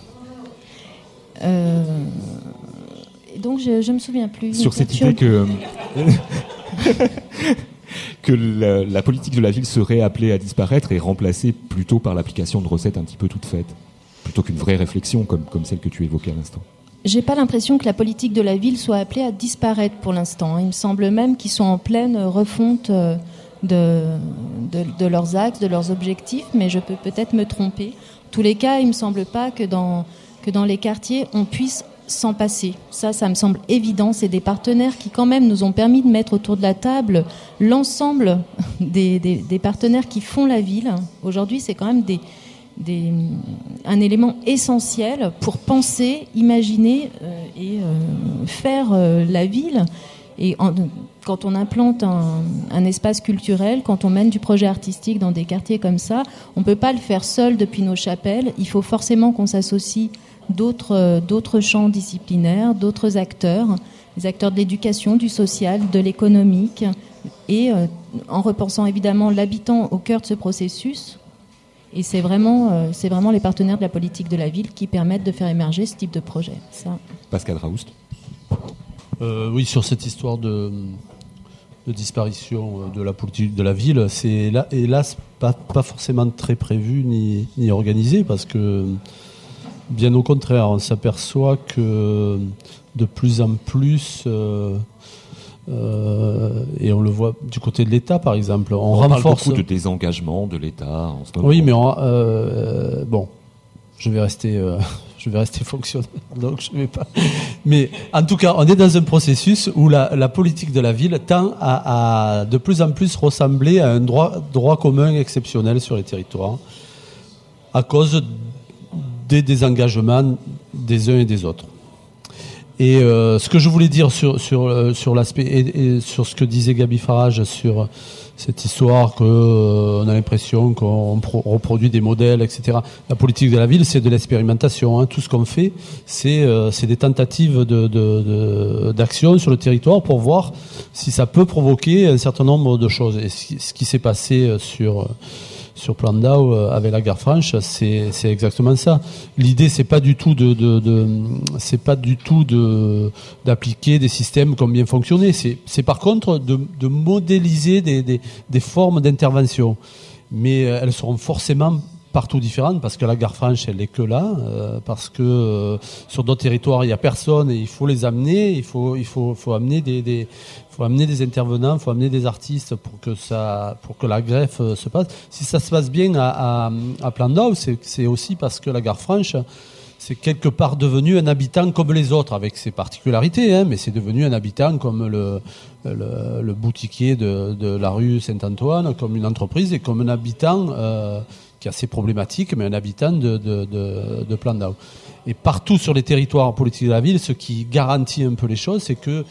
Donc je me souviens plus. Sur cette idée que la politique de la ville serait appelée à disparaître et remplacée plutôt par l'application de recettes un petit peu toutes faites, plutôt qu'une vraie réflexion comme celle que tu évoquais à l'instant. J'ai pas l'impression que la politique de la ville soit appelée à disparaître pour l'instant. Il me semble même qu'ils sont en pleine refonte de leurs axes, de leurs objectifs, mais je peux peut-être me tromper. En tous les cas, il ne me semble pas que dans les quartiers, on puisse s'en passer. Ça me semble évident. C'est des partenaires qui, quand même, nous ont permis de mettre autour de la table l'ensemble des partenaires qui font la ville. Aujourd'hui, c'est quand même un élément essentiel pour penser, imaginer et faire la ville. Et quand on implante un espace culturel, quand on mène du projet artistique dans des quartiers comme ça, on ne peut pas le faire seul depuis nos chapelles. Il faut forcément qu'on s'associe d'autres champs disciplinaires, d'autres acteurs, les acteurs de l'éducation, du social, de l'économique, et en repensant évidemment l'habitant au cœur de ce processus. Et c'est vraiment les partenaires de la politique de la ville qui permettent de faire émerger ce type de projet. Ça. Pascal Raoust. Oui, sur cette histoire de disparition de la politique de la ville, c'est là, hélas pas forcément très prévu ni organisé, parce que bien au contraire, on s'aperçoit que de plus en plus, et on le voit du côté de l'État par exemple, on renforce parle beaucoup de désengagement de l'État en ce moment. Oui, mais bon, je vais rester fonctionnaire, donc je ne vais pas. Mais en tout cas, on est dans un processus où la politique de la ville tend à de plus en plus ressembler à un droit commun exceptionnel sur les territoires, à cause des désengagements des uns et des autres. Et ce que je voulais dire sur l'aspect et sur ce que disait Gaby Farage sur cette histoire qu'on a l'impression qu'on reproduit des modèles, etc. La politique de la ville, c'est de l'expérimentation. Hein. Tout ce qu'on fait, c'est des tentatives d'action sur le territoire pour voir si ça peut provoquer un certain nombre de choses. Et ce qui s'est passé sur Plandaou avec la gare franche, c'est exactement ça. L'idée, c'est pas du tout d'appliquer des systèmes qui ont bien fonctionné. C'est par contre de modéliser des formes d'intervention. Mais elles seront forcément partout différentes parce que la gare franche, elle n'est que là, parce que sur d'autres territoires, il n'y a personne et il faut les amener. Il faut amener faut amener des intervenants, faut amener des artistes pour que la greffe se passe. Si ça se passe bien à Plandaou, c'est aussi parce que la gare franche, c'est quelque part devenu un habitant comme les autres, avec ses particularités, hein, mais c'est devenu un habitant comme le boutiquier de la rue Saint-Antoine, comme une entreprise et comme un habitant qui a ses problématiques, mais un habitant de Plandaou. Et partout sur les territoires politiques de la ville, ce qui garantit un peu les choses, c'est que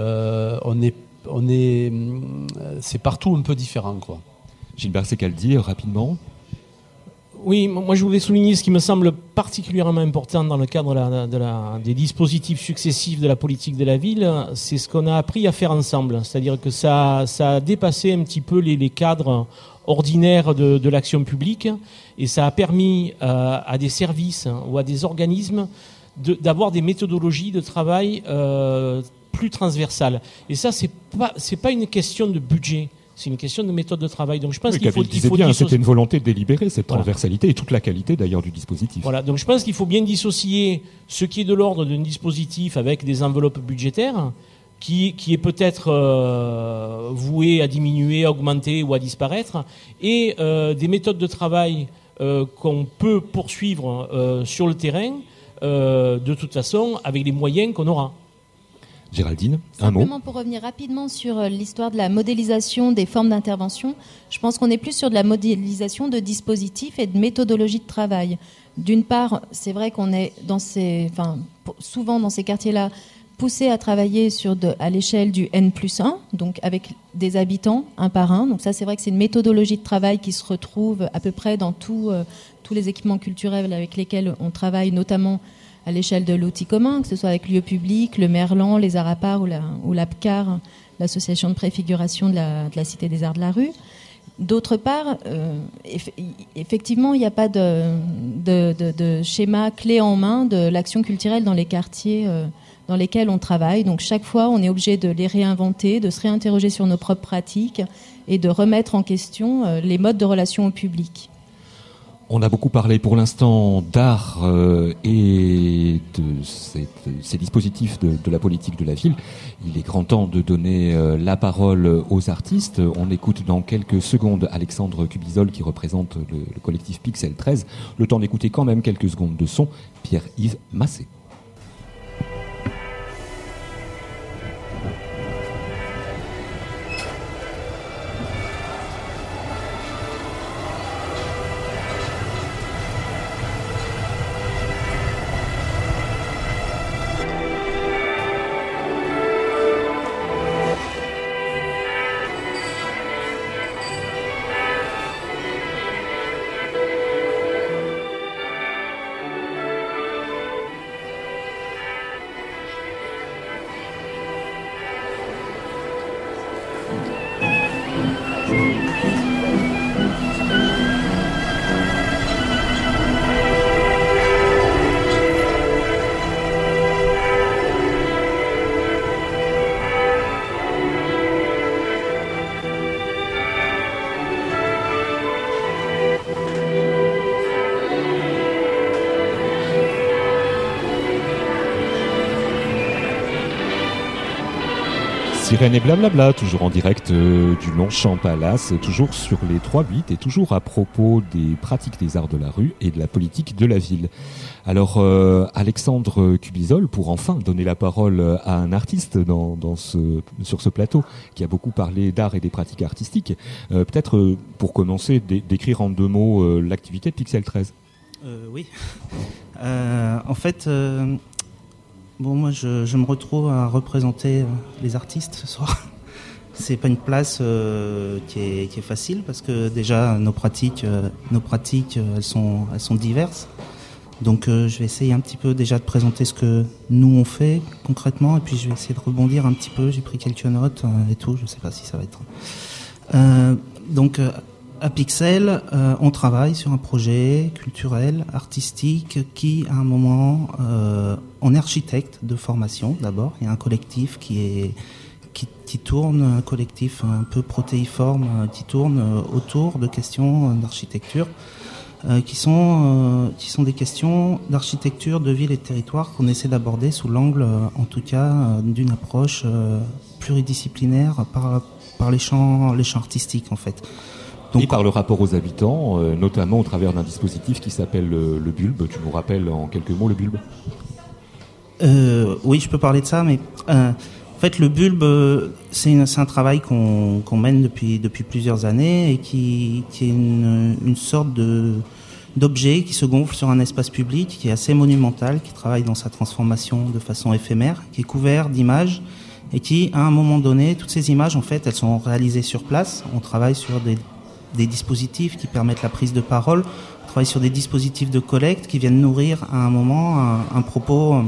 c'est partout un peu différent, quoi. Gilbert Secaldi, rapidement. Oui, moi je voulais souligner ce qui me semble particulièrement important dans le cadre des dispositifs successifs de la politique de la ville, c'est ce qu'on a appris à faire ensemble. C'est-à-dire que ça a dépassé un petit peu les cadres ordinaires de l'action publique et ça a permis à des services ou à des organismes d'avoir des méthodologies de travail plus transversales. Et ça, c'est pas une question de budget. C'est une question de méthode de travail. Donc je pense qu'il faut bien, c'était une volonté de délibérer cette transversalité et toute la qualité d'ailleurs du dispositif. Voilà. Donc je pense qu'il faut bien dissocier ce qui est de l'ordre d'un dispositif avec des enveloppes budgétaires qui est peut-être voué à diminuer, à augmenter ou à disparaître, et des méthodes de travail qu'on peut poursuivre sur le terrain de toute façon avec les moyens qu'on aura. Géraldine, un mot. Simplement pour revenir rapidement sur l'histoire de la modélisation des formes d'intervention, je pense qu'on est plus sur de la modélisation de dispositifs et de méthodologie de travail. D'une part, c'est vrai qu'on est souvent dans ces quartiers-là poussé à travailler à l'échelle du N+1, donc avec des habitants un par un. Donc ça, c'est vrai que c'est une méthodologie de travail qui se retrouve à peu près dans tous les équipements culturels avec lesquels on travaille, notamment à l'échelle de l'outil commun, que ce soit avec Lieux Publics, le Merlan, les Arapars ou l'APCAR, l'association de préfiguration de la Cité des Arts de la Rue. D'autre part, effectivement, il n'y a pas de schéma clé en main de l'action culturelle dans les quartiers dans lesquels on travaille. Donc chaque fois, on est obligé de les réinventer, de se réinterroger sur nos propres pratiques et de remettre en question les modes de relation au public. On a beaucoup parlé pour l'instant d'art et de ces dispositifs de la politique de la ville. Il est grand temps de donner la parole aux artistes. On écoute dans quelques secondes Alexandre Cubizol qui représente le collectif Pixel 13. Le temps d'écouter quand même quelques secondes de son. Pierre-Yves Massé. Sirène et blablabla, toujours en direct du Longchamp Palace, toujours sur les 3-8 et toujours à propos des pratiques des arts de la rue et de la politique de la ville. Alors Alexandre Cubizol, pour enfin donner la parole à un artiste sur ce plateau qui a beaucoup parlé d'art et des pratiques artistiques, peut-être pour commencer décrire en 2 mots l'activité de Pixel 13. Oui. En fait... moi je me retrouve à représenter les artistes ce soir. c'est pas une place qui est facile parce que déjà nos pratiques elles sont diverses. Donc je vais essayer un petit peu déjà de présenter ce que nous on fait concrètement et puis je vais essayer de rebondir un petit peu. J'ai pris quelques notes et tout. Je sais pas si ça va être. Donc à Pixel, on travaille sur un projet culturel, artistique qui à un moment, on est architecte de formation d'abord. Il y a un collectif qui tourne, un collectif un peu protéiforme qui tourne autour de questions d'architecture. Qui sont des questions d'architecture de ville et de territoire qu'on essaie d'aborder sous l'angle, en tout cas, d'une approche pluridisciplinaire par les champs artistiques, en fait. Donc, et par le rapport aux habitants, notamment au travers d'un dispositif qui s'appelle le Bulbe. Tu nous rappelles en quelques mots le Bulbe ? Oui, je peux parler de ça, mais en fait, le Bulbe, c'est un travail qu'on mène depuis plusieurs années et qui est une sorte d'objet qui se gonfle sur un espace public qui est assez monumental, qui travaille dans sa transformation de façon éphémère, qui est couvert d'images et qui, à un moment donné, toutes ces images, en fait, elles sont réalisées sur place. On travaille sur des dispositifs qui permettent la prise de parole. On travaille sur des dispositifs de collecte qui viennent nourrir à un moment un propos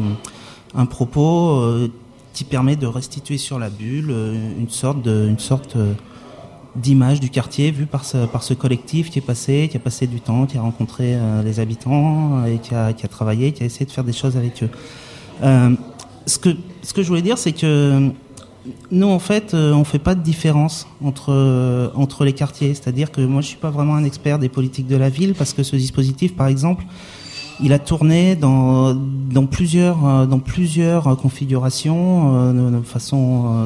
qui permet de restituer sur la bulle une sorte d'image du quartier vue par ce collectif qui a passé du temps, qui a rencontré les habitants et qui a travaillé, qui a essayé de faire des choses avec eux. Ce que je voulais dire, c'est que nous, en fait, on fait pas de différence entre les quartiers. C'est-à-dire que moi, je suis pas vraiment un expert des politiques de la ville parce que ce dispositif, par exemple, il a tourné dans plusieurs configurations de façon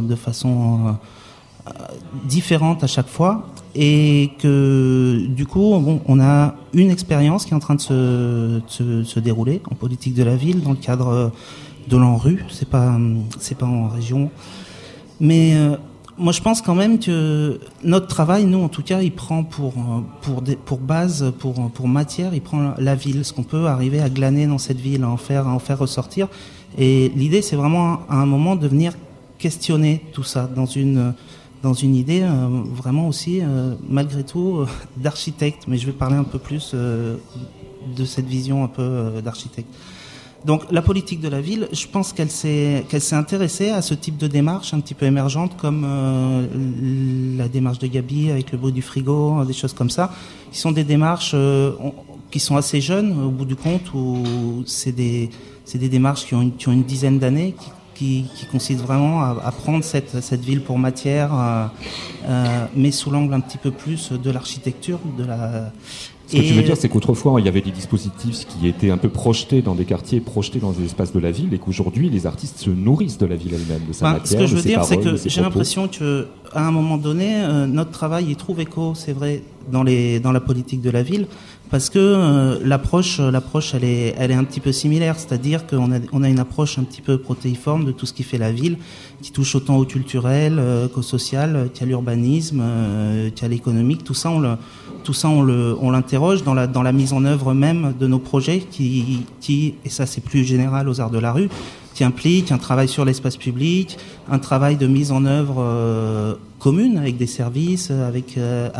différente à chaque fois, et que du coup on a une expérience qui est en train de se dérouler en politique de la ville dans le cadre de l'ANRU. C'est pas en région, mais moi je pense quand même que notre travail, nous en tout cas, il prend pour base, pour matière, il prend la ville, ce qu'on peut arriver à glaner dans cette ville, à en faire ressortir. Et l'idée, c'est vraiment à un moment de venir questionner tout ça dans une idée vraiment aussi, malgré tout, d'architecte. Mais je vais parler un peu plus de cette vision un peu d'architecte. Donc la politique de la ville, je pense qu'elle s'est intéressée à ce type de démarche un petit peu émergente, comme la démarche de Gabi avec le bruit du frigo, des choses comme ça, qui sont des démarches qui sont assez jeunes au bout du compte, où c'est des démarches qui ont une dizaine d'années, qui consistent vraiment à prendre cette ville pour matière, mais sous l'angle un petit peu plus de l'architecture, de la... Ce que tu veux dire, c'est qu'autrefois, il y avait des dispositifs qui étaient un peu projetés dans des quartiers, projetés dans des espaces de la ville, et qu'aujourd'hui, les artistes se nourrissent de la ville elle-même, de sa matière, ce que je veux dire, c'est que j'ai propos. l'impression qu'à un moment donné, notre travail y trouve écho, c'est vrai, dans la politique de la ville, parce que l'approche, elle est un petit peu similaire, c'est-à-dire qu'on a une approche un petit peu protéiforme de tout ce qui fait la ville, qui touche autant au culturel qu'au social, qu'à l'urbanisme, qu'à l'économique. Tout ça, on l'interroge dans la mise en œuvre même de nos projets, qui et ça c'est plus général aux arts de la rue, qui implique un travail sur l'espace public, un travail de mise en œuvre commune avec des services, avec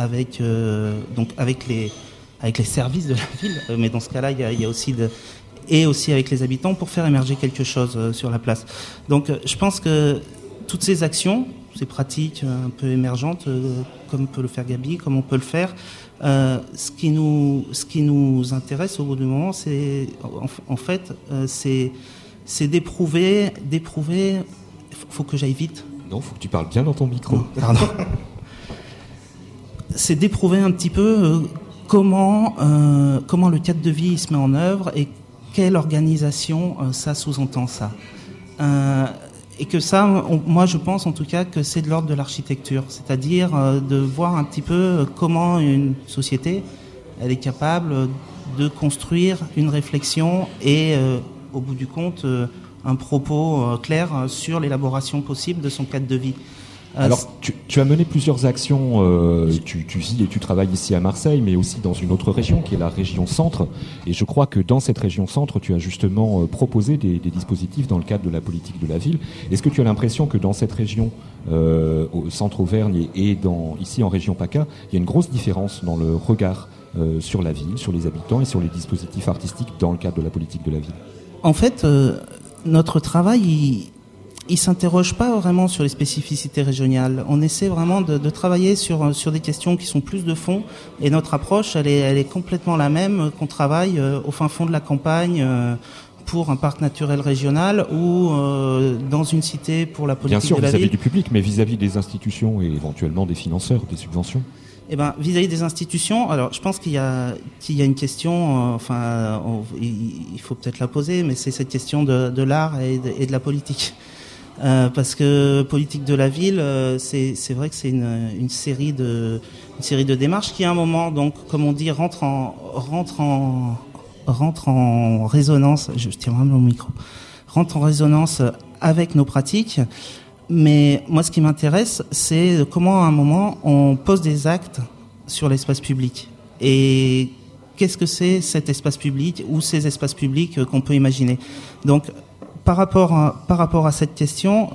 les services de la ville, mais dans ce cas-là, il y a aussi et aussi avec les habitants pour faire émerger quelque chose sur la place. Donc, je pense que toutes ces actions, ces pratiques un peu émergentes, comme peut le faire Gabi, comme on peut le faire, ce qui nous intéresse au bout du moment, c'est en fait, c'est d'éprouver. Faut que j'aille vite. Non, faut que tu parles bien dans ton micro. Pardon. C'est d'éprouver un petit peu comment le cadre de vie se met en œuvre et quelle organisation ça sous-entend ça. Et que ça, moi je pense en tout cas que c'est de l'ordre de l'architecture, c'est-à-dire de voir un petit peu comment une société, elle est capable de construire une réflexion et au bout du compte un propos clair sur l'élaboration possible de son cadre de vie. Alors, tu as mené plusieurs actions, tu vis et tu travailles ici à Marseille, mais aussi dans une autre région, qui est la région centre. Et je crois que dans cette région centre, tu as justement proposé des dispositifs dans le cadre de la politique de la ville. Est-ce que tu as l'impression que dans cette région, au centre Auvergne et ici en région PACA, il y a une grosse différence dans le regard sur la ville, sur les habitants et sur les dispositifs artistiques dans le cadre de la politique de la ville? En fait, notre travail, il s'interroge pas vraiment sur les spécificités régionales. On essaie vraiment de travailler sur des questions qui sont plus de fond. Et notre approche, elle est complètement la même qu'on travaille au fin fond de la campagne pour un parc naturel régional ou dans une cité pour la politique de la ville. Bien sûr, vis-à-vis du public, mais vis-à-vis des institutions et éventuellement des financeurs, des subventions. Eh ben, vis-à-vis des institutions, alors je pense qu'il y a une question, il faut peut-être la poser, mais c'est cette question de l'art et de la politique. Parce que politique de la ville, c'est vrai que c'est une série de démarches qui à un moment, donc comme on dit, rentre en résonance. Je tiens vraiment mon micro. Rentre en résonance avec nos pratiques. Mais moi, ce qui m'intéresse, c'est comment à un moment on pose des actes sur l'espace public. Et qu'est-ce que c'est cet espace public ou ces espaces publics qu'on peut imaginer. Donc par rapport à cette question,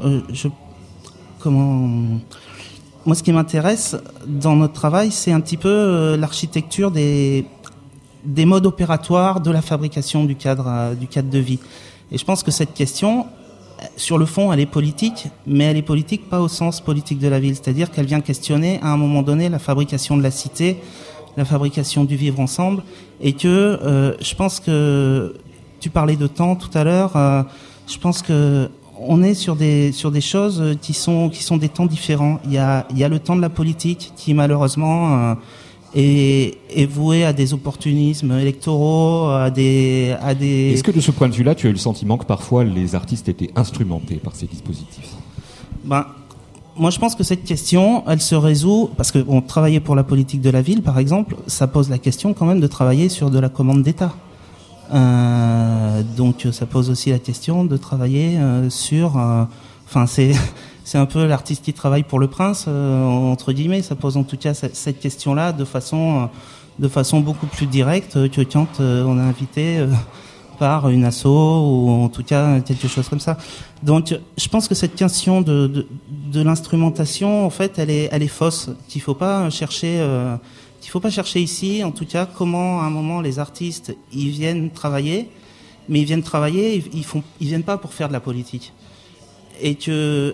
moi, ce qui m'intéresse dans notre travail, c'est un petit peu l'architecture des modes opératoires de la fabrication du cadre de vie. Et je pense que cette question, sur le fond, elle est politique, mais elle est politique pas au sens politique de la ville. C'est-à-dire qu'elle vient questionner à un moment donné la fabrication de la cité, la fabrication du vivre ensemble, et que je pense que tu parlais de temps tout à l'heure. Je pense que on est sur des choses qui sont des temps différents. Il y a le temps de la politique qui malheureusement est voué à des opportunismes électoraux, à des. Est-ce que de ce point de vue-là, tu as eu le sentiment que parfois les artistes étaient instrumentés par ces dispositifs? Moi, je pense que cette question, elle se résout parce que travailler pour la politique de la ville, par exemple, ça pose la question quand même de travailler sur de la commande d'État. Donc ça pose aussi la question de travailler sur c'est un peu l'artiste qui travaille pour le prince entre guillemets. Ça pose en tout cas cette question-là de façon beaucoup plus directe que quand on est invité par une asso ou en tout cas quelque chose comme ça. Donc je pense que cette question de l'instrumentation, en fait, elle est fausse. Qu'il faut pas chercher ici, en tout cas, comment à un moment les artistes ils viennent travailler, mais ils viennent pas pour faire de la politique. Et que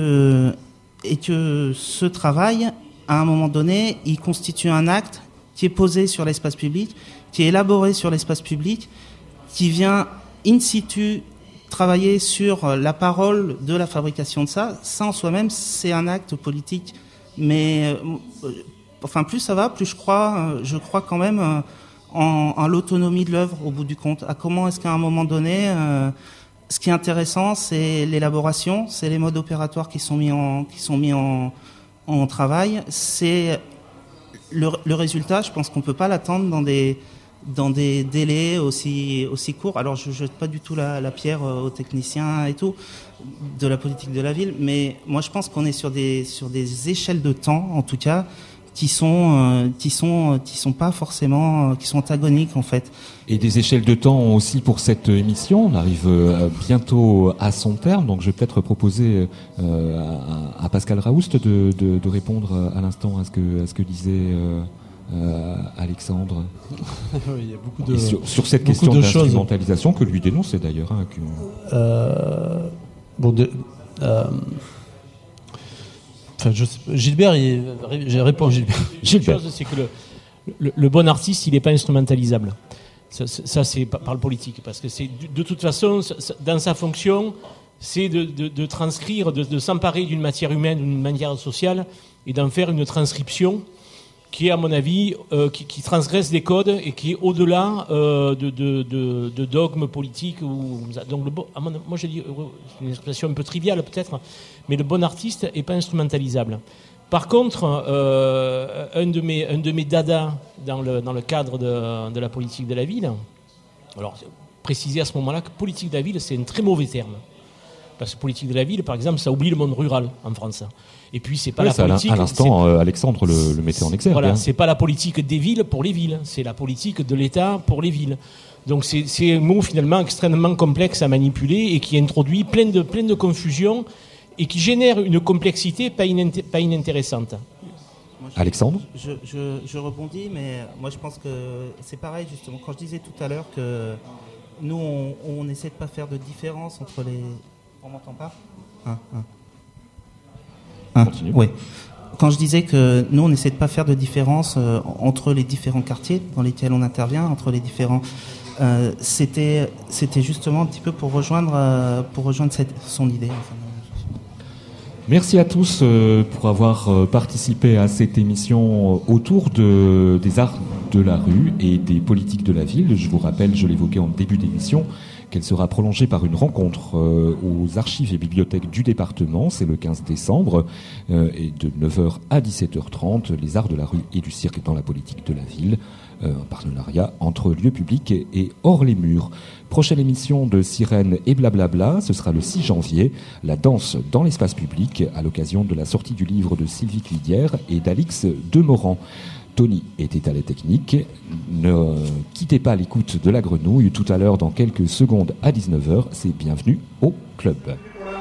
ce travail, à un moment donné, il constitue un acte qui est posé sur l'espace public, qui est élaboré sur l'espace public, qui vient in situ travailler sur la parole de la fabrication de ça. Ça en soi-même, c'est un acte politique. Mais plus ça va, plus je crois quand même en l'autonomie de l'œuvre au bout du compte. À comment est-ce qu'à un moment donné, ce qui est intéressant, c'est l'élaboration, c'est les modes opératoires qui sont mis en travail, c'est le résultat. Je pense qu'on peut pas l'attendre dans des délais aussi courts. Alors je jette pas du tout la pierre aux techniciens et tout de la politique de la ville, mais moi je pense qu'on est sur des échelles de temps, en tout cas, qui sont pas forcément, qui sont antagoniques en fait. Et des échelles de temps aussi pour cette émission. On arrive bientôt à son terme, donc je vais peut-être proposer à Pascal Raoust de répondre à l'instant à ce que disait Alexandre. Oui, il y a beaucoup de sur cette question d'instrumentalisation que lui dénonçait d'ailleurs. Gilbert, j'ai répondu. Une chose, c'est que le bon artiste, il n'est pas instrumentalisable. Ça, c'est par le politique, parce que c'est de toute façon, dans sa fonction, c'est de transcrire, de s'emparer d'une matière humaine, d'une matière sociale, et d'en faire une transcription qui est, à mon avis, qui transgresse des codes et qui est au-delà de dogmes politiques. Donc, moi, je dis, c'est une expression un peu triviale peut-être, mais le bon artiste n'est pas instrumentalisable. Par contre, un de mes dadas dans le cadre de la politique de la ville, alors préciser à ce moment-là que politique de la ville, c'est un très mauvais terme. Parce que politique de la ville, par exemple, ça oublie le monde rural en France. Et puis, c'est pas Oui, la politique. À l'instant, Alexandre le mettait en exergue. Voilà, c'est pas la politique des villes pour les villes, c'est la politique de l'État pour les villes. Donc c'est un mot finalement extrêmement complexe à manipuler et qui introduit plein de confusion et qui génère une complexité pas inintéressante. Alexandre ? Je rebondis, mais moi je pense que c'est pareil justement. Quand je disais tout à l'heure que nous on essaie de pas faire de différence entre les... On m'entend pas ? Continue. Oui. Quand je disais que nous on essaie de pas faire de différence entre les différents quartiers dans lesquels on intervient, entre les différents... c'était justement un petit peu pour rejoindre son idée. Enfin. Merci à tous pour avoir participé à cette émission autour des arts de la rue et des politiques de la ville. Je vous rappelle, je l'évoquais en début d'émission, qu'elle sera prolongée par une rencontre aux archives et bibliothèques du département. C'est le 15 décembre, et de 9h à 17h30, les arts de la rue et du cirque dans la politique de la ville. Un partenariat entre lieux publics et hors les murs. Prochaine émission de Sirène et Blablabla, ce sera le 6 janvier, la danse dans l'espace public, à l'occasion de la sortie du livre de Sylvie Clidière et d'Alix Demorand. Tony était à la technique. Ne quittez pas l'écoute de la grenouille. Tout à l'heure, dans quelques secondes à 19h, c'est bienvenue au club.